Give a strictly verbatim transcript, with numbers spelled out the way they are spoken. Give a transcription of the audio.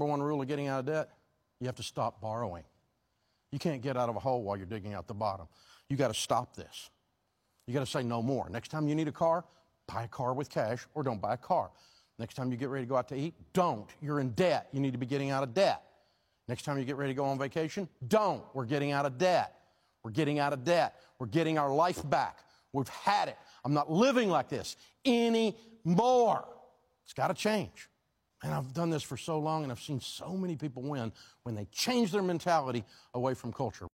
number one rule of getting out of debt? You have to stop borrowing. You can't get out of a hole while you're digging out the bottom. You got to stop this. You got to say no more. Next time you need a car, buy a car with cash or don't buy a car. Next time you get ready to go out to eat, don't. You're in debt. You need to be getting out of debt. Next time you get ready to go on vacation, don't. We're getting out of debt. We're getting out of debt. We're getting our life back. We've had it. I'm not living like this anymore. It's got to change. And I've done this for so long, and I've seen so many people win when they change their mentality away from culture.